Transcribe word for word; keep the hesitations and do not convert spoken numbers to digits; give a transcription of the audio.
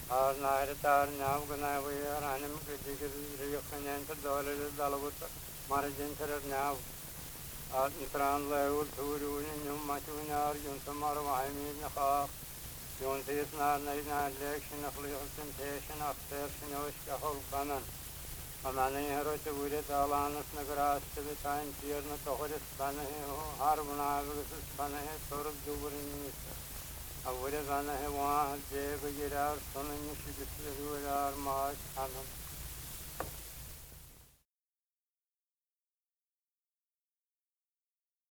Ar nair tar nav gna we ar anim gidi gidi riyoknen ter dole dalabut marjin ter nav ar nitran leul thuru ni nyum machunar yun samar waimi na kha yun tis na nay na election of presentation of session of shahul kanan amane hero te wure dalanus nagras te tain tier na tohres bane ho har bunagus bane torub duburin awure bane ho wa je gujirar sonin shibis hurar ma anan